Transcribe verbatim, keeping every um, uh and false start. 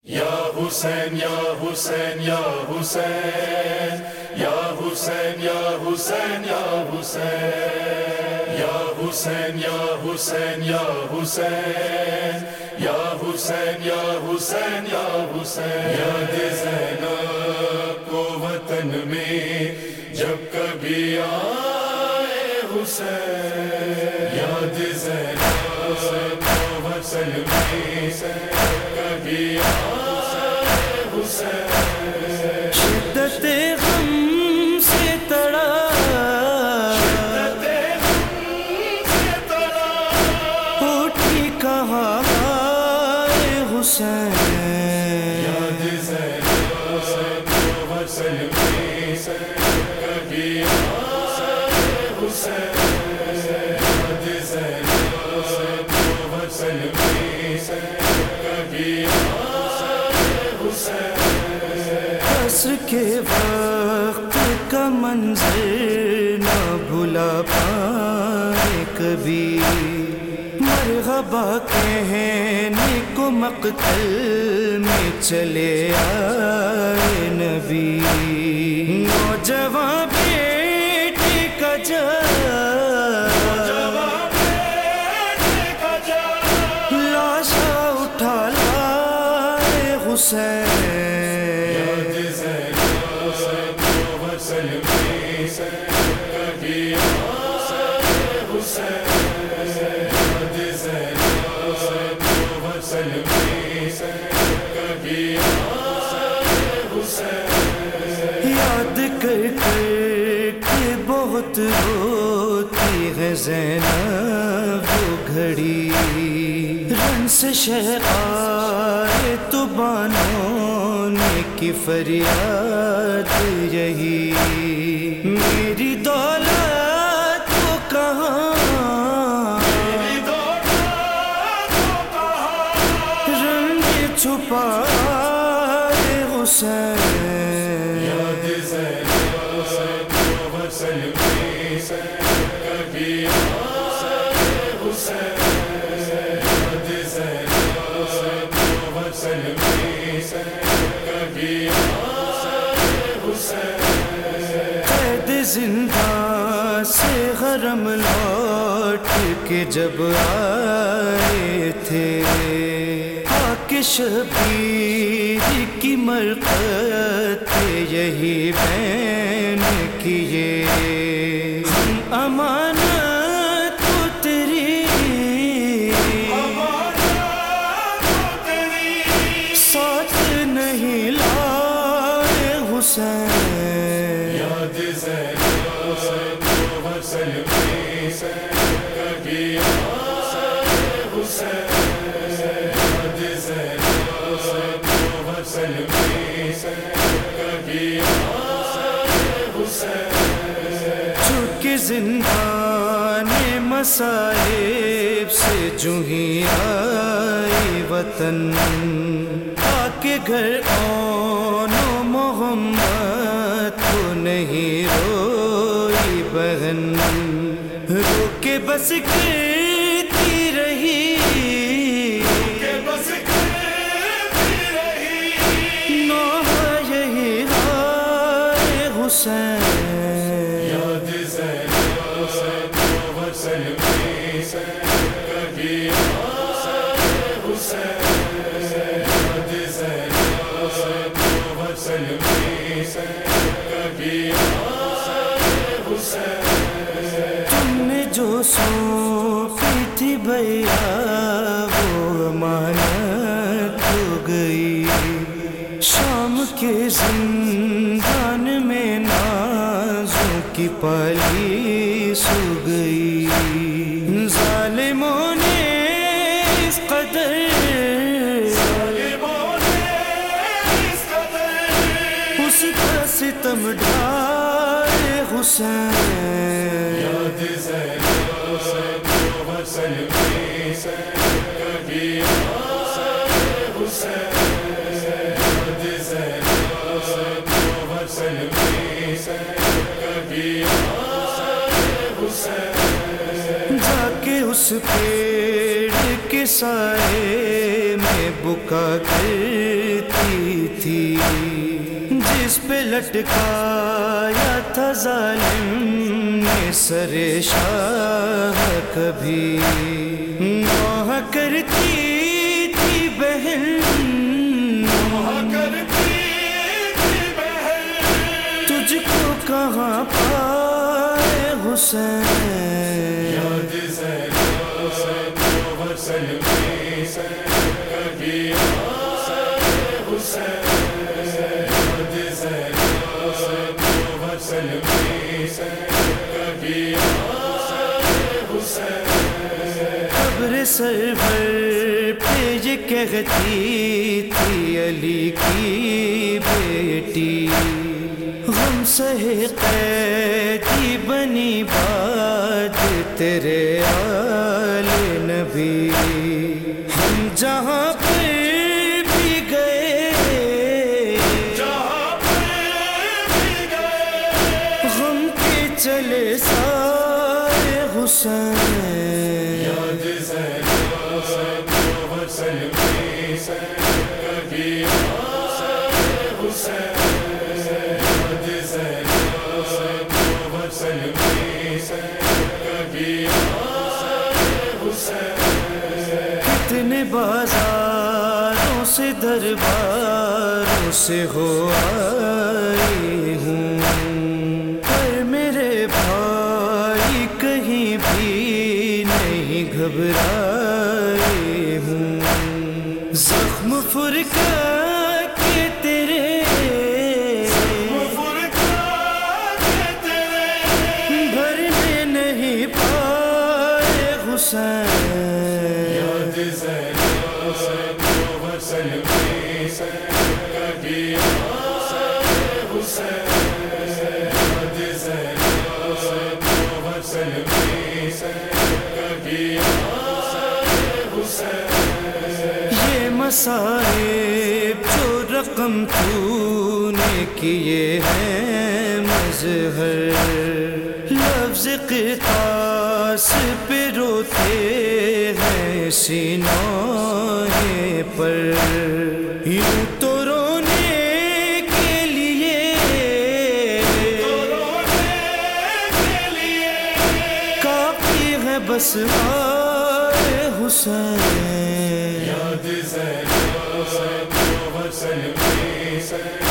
یا حسین یا حسین یا حسین یا حسین یا حسین یا حسین یا حسین یا حسین یا حسین یا حسین یا حسین یا حسین یاد زینب کو وطن میں جب کبھی آئے حسین یاد زینب کو وطن میں کبھی آئے حسین شدت غم سے تڑا اٹھی کہاں آئے حسین یاد زینب کو وصل میں کبھی آئے حسین یاد زینب کو وصل میں کبھی آئے حسین عصر کے وقت کا منظر نہ بھلا پائے کبھی مرحبا کہنے کو مقتل میں چلے آئے نبی نوجوان بیٹے کا جا لاشا اٹھا لائے حسین یاد زینب کو وصل میں کبھی آئے حسین یاد زینب کو وصل میں کبھی آئے حسین یاد کر کر کے بہت روتی ہے زینب وہ گھڑی رن سے شہ آئے تو بانوں نے کی فریاد یہی میری دولت کو کہاں رن میں چھپائے حسین یاد زینب کو وصل میں کبھی آئے حسین یاد زینب کو وصل میں کبھی آئے حسین قید زندان سے حرم لوٹ کے جب آئے تھے آ کے شبیر کی مرقد پہ یہی بین کیے ہم امانت کو تیری ساتھ نہیں لائے حسین یاد زینب کو وصل میں کبھی آئے حسین یاد زینب کو وصل میں کبھی آئے حسین چونکہ زندان مصائب سے جو ہی آئی وطن آ کے گھر آن و محمد کو نہیں روئی بہن رو کے بس کرتی رہی نوحہ یہی ہائے حسین یاد زینب کو وصل میں کبھی آئے حسین یاد زینب کو وصل میں کبھی آئے حسین تم نے جو سونپی تھی بھیا وہ امانت ہو گئی شام کے زندان میں نازوں کی پالی سو گئی ظالموں نے اس قدر اس کا ستم ڈھائے حسین یاد زینب کو وصل میں کبھی آئے حسین یاد زینب کو وصل میں کبھی آئے حسین جا کے اس پیڑ کے سائے میں میں بکا کرتی تھی، جس پہ لٹکایا تھا ظالم نے سر شاہ کبھی، نوحہ کرتی تھی بہن تجھ کو کہاں پائے حسین، یاد زینب و حسن میں کبھی آئے حسین، یاد زینب و حسن میں کبھی آئے حسین، قبر سرور پہ یہ کہتی تھی علی کی بیٹی، غم سہے قیدی بنی بات تیرے آل نبی، ہم جہاں پہ بھی گئے جہاں پہ بھی گئے غم کے چلے سارے حسین، یاد زینب و حسن میں کبھی آئے حسین، یاد زینب و حسن میں کبھی آئے حسین، کتنے بازاروں سے درباروں سے ہو آئی ہوں، پر میرے بھائی کہیں بھی نہیں گھبرائی ہوں، زخم فرقہ کے تیرے بھرنے نہیں پائے حسین، یاد زینب و حسن میں کبھی آئے حسین، یاد زینب و حسن میں کبھی آئے حسین، یہ مصائب جو رقم تو نے کیے ہیں مظہر، لفظ قصاص پہ روتے ہیں سینوں پر، یوں تو رونے کے لیے کافی ہے بس آئے حسین، یاد زینب و حسن میں